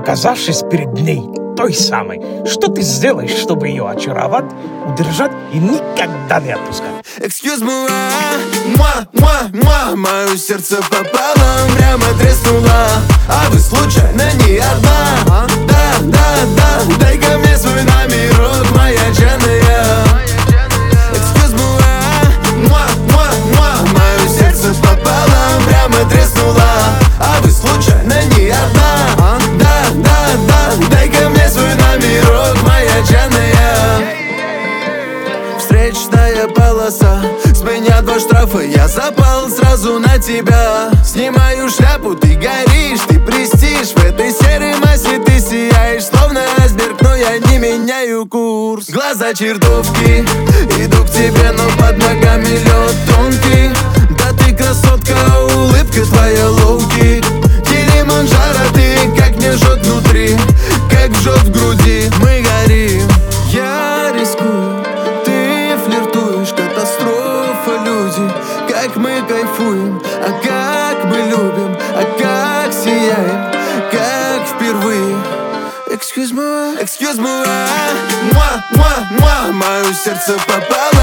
оказавшись перед ней, той самой, что ты сделаешь, чтобы ее очаровать, удержать и никогда не отпускать? Excuse me, мое сердце пополам прямо треснуло. А вы случайно не одна? Да, дай-ка мне свой номерок, моя честная. Excuse me, мое сердце пополам прямо треснуло. А вы случайно не одна? Да, дай-ка мне свой номерок, моя честная. Встречная полоса, с меня 2 штрафа, я запал сразу на тебя. Снимаю шляпу, ты горишь, ты престиж. В этой серой массе ты сияешь, словно айсберг, но я не меняю курс. Глаза чертовки, иду к тебе, но под ногами лед тонкий. Да ты красотка, улыбка твоя лоу-кик. Килиманджаро, ты как мне жжет внутри, как жжет в груди. Мы горим, я рискую, ты флиртуешь, катастрофа, люди. Как мы кайфуем, а как мы любим, а как сияем, как впервые. Excuse me, мое сердце попало